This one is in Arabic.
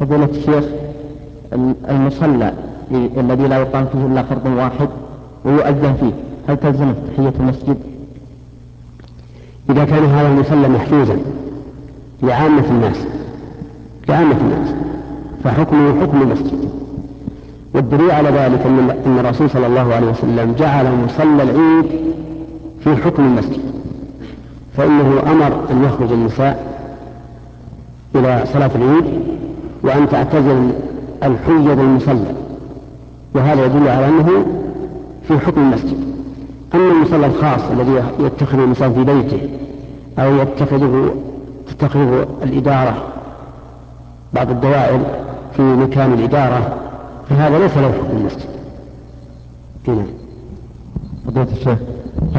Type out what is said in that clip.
فضيلة الشيخ، المصلى الذي لا يقام فيه إلا فرض واحد ويؤذن فيه، هل تلزم تحية المسجد؟ إذا كان هذا المصلى محجوزا لعامة الناس فحكمه حكم المسجد. والدليل على ذلك أن الرسول صلى الله عليه وسلم جعل مصلى العيد في حكم المسجد، فإنه أمر أن يخرج النساء إلى صلاة العيد وأن تعتزل الحيض المصلى، وهذا يدل على أنه في حكم المسجد. أما المصلى الخاص الذي يتخذه الإنسان في بيته أو تتخذه الإدارة بعض الدوائر في مكان الإدارة، فهذا ليس له حكم المسجد. فضيلة الشيخ،